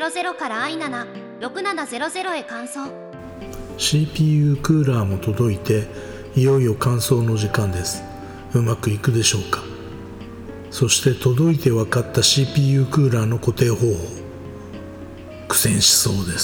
6700から i7-6700 へ換装。 CPU クーラーも届いて、いよいよ換装の時間です。うまくいくでしょうか。そして届いて分かった CPU クーラーの固定方法、苦戦しそうです。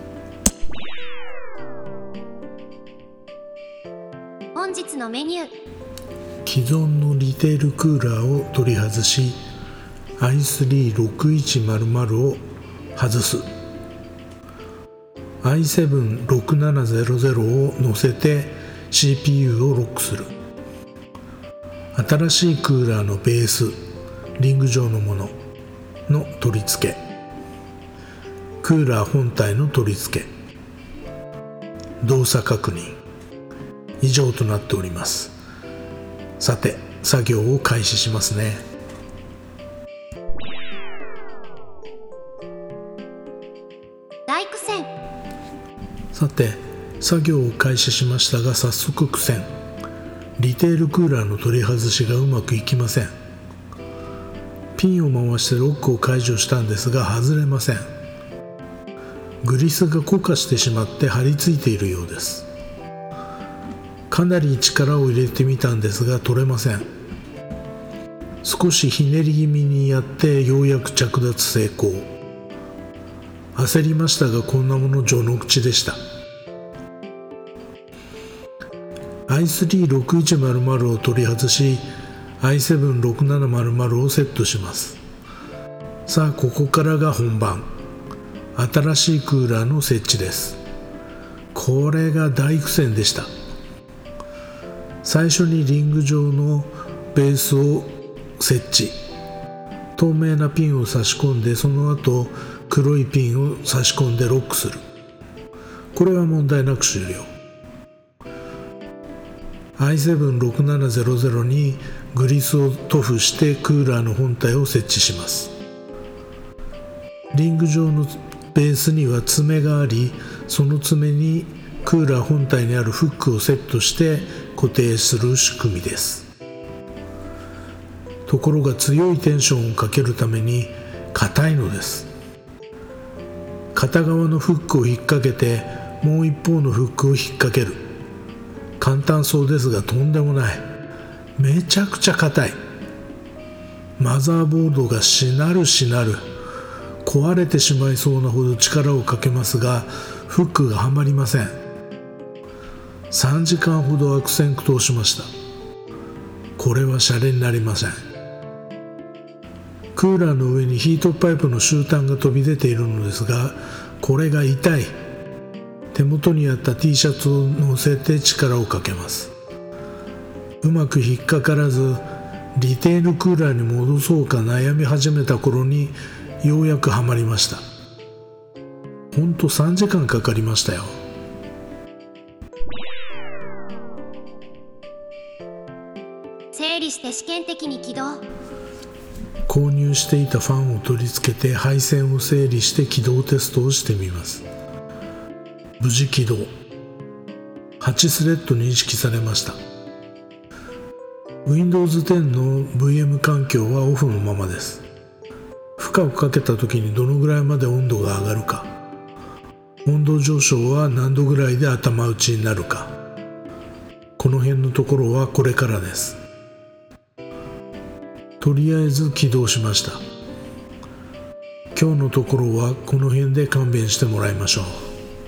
本日のメニュー。 既存のリテールクーラーを取り外し、i3-6100 を外す。i7-6700 を乗せて CPU をロックする。新しいクーラーのベース、リング状のものの取り付け、クーラー本体の取り付け、動作確認、以上となっております。さて、作業を開始しますね。 大苦戦。 さて、作業を開始しましたが、早速苦戦。リテールクーラーの取り外しがうまくいきません。ピンを回してロックを解除したんですが外れません。グリスが固化してしまって張り付いているようです。かなり力を入れてみたんですが取れません。少しひねり気味にやってようやく着脱成功。焦りましたがこんなもの序の口でした。i3-6100 を取り外し i7-6700 をセットします。さあここからが本番。新しいクーラーの設置です。これが大苦戦でした。最初にリング状のベースを設置、透明なピンを差し込んで、その後黒いピンを差し込んでロックする。これは問題なく終了。i7-6700 にグリスを塗布してクーラーの本体を設置します。リング状のベースには爪があり、その爪にクーラー本体にあるフックをセットして固定する仕組みです。ところが強いテンションをかけるために硬いのです。片側のフックを引っ掛けてもう一方のフックを引っ掛ける。簡単そうですがとんでもない。めちゃくちゃ硬い。マザーボードがしなるしなる。壊れてしまいそうなほど力をかけますがフックがはまりません。3時間ほど悪戦苦闘しました。これはシャレになりません。クーラーの上にヒートパイプの終端が飛び出ているのですが、これが痛い。手元にあった T シャツを乗せて力をかけます。うまく引っかからず、リテールクーラーに戻そうか悩み始めた頃にようやくはまりました。ほんと3時間かかりましたよ。 整理して試験的に起動。 購入していたファンを取り付けて配線を整理して起動テストをしてみます。無事起動。8スレッド認識されました。Windows 10の VM 環境はオフのままです。負荷をかけた時にどのぐらいまで温度が上がるか、温度上昇は何度ぐらいで頭打ちになるか、この辺のところはこれからです。とりあえず起動しました。今日のところはこの辺で勘弁してもらいましょう。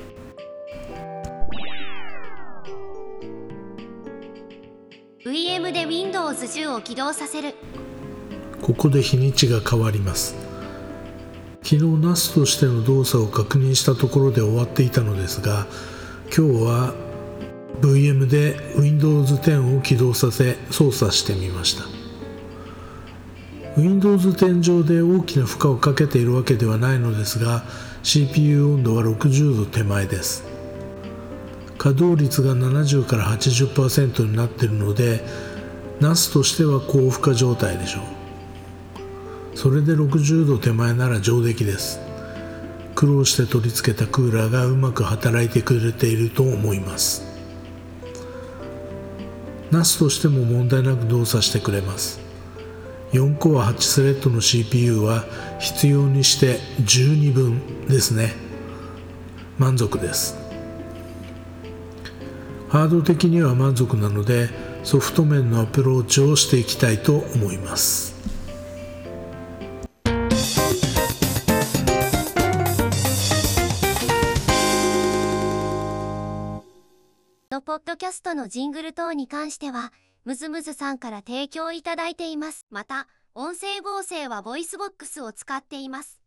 VM で Windows 10を起動させる。 ここで日にちが変わります。昨日 NAS としての動作を確認したところで終わっていたのですが、今日は VM で Windows 10を起動させ操作してみました。Windows 10上で大きな負荷をかけているわけではないのですが、 CPU 温度は60度手前です。稼働率が70から 80% になっているので NAS としては高負荷状態でしょう。それで60度手前なら上出来です。苦労して取り付けたクーラーがうまく働いてくれていると思います。 NAS としても問題なく動作してくれます。 4コア8スレッドの CPU は必要にして12分ですね。満足です。ハード的には満足なので、ソフト面のアプローチをしていきたいと思います。 ポッドキャストのジングル等に関しては、ムズムズさんから提供いただいています。また、音声合成はボイスボックスを使っています。